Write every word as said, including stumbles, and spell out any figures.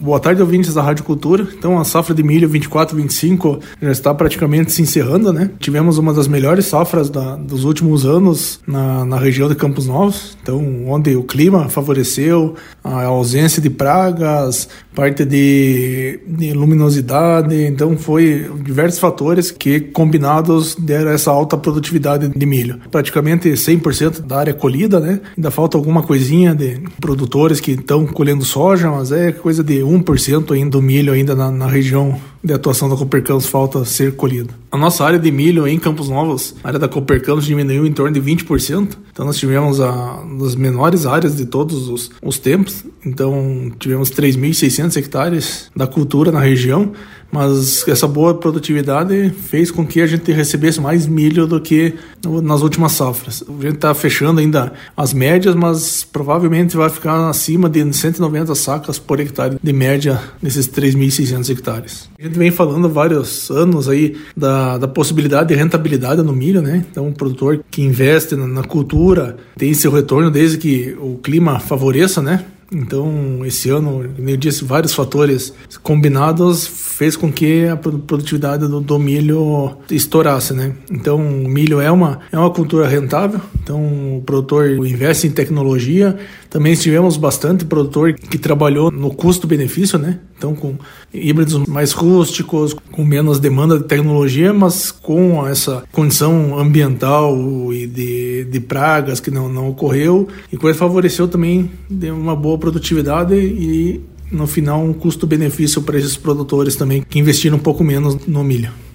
Boa tarde, ouvintes da Rádio Cultura. Então, a safra de milho vinte e quatro, vinte e cinco já está praticamente se encerrando, né? Tivemos uma das melhores safras da, dos últimos anos na, na região de Campos Novos, então, onde o clima favoreceu, a ausência de pragas, parte de, de luminosidade, então foi diversos fatores que combinados deram essa alta produtividade de milho. Praticamente cem por cento da área colhida, né? Ainda falta alguma coisinha de produtores que estão colhendo soja, mas é coisa de um por cento ainda do milho ainda na, na região de atuação da Coopercampos falta ser colhido. A nossa área de milho em Campos Novos, a área da Coopercampos diminuiu em torno de vinte por cento, então nós tivemos a das menores áreas de todos os, os tempos, então tivemos três mil e seiscentos hectares da cultura na região, mas essa boa produtividade fez com que a gente recebesse mais milho do que nas últimas safras. A gente está fechando ainda as médias, mas provavelmente vai ficar acima de cento e noventa sacas por hectare de média nesses três mil e seiscentos hectares. A gente vem falando há vários anos aí da, da possibilidade de rentabilidade no milho, né? Então, o produtor que investe na, na cultura tem seu retorno desde que o clima favoreça, né? Então, esse ano, como eu disse, vários fatores combinados fez com que a produtividade do, do milho estourasse, né? Então, o milho é uma, é uma cultura rentável, então o produtor investe em tecnologia. Também tivemos bastante produtor que trabalhou no custo-benefício, né? Então, com híbridos mais rústicos, com menos demanda de tecnologia, mas com essa condição ambiental e de, de pragas que não, não ocorreu, e que favoreceu também de uma boa produtividade e, no final, um custo-benefício para esses produtores também que investiram um pouco menos no milho.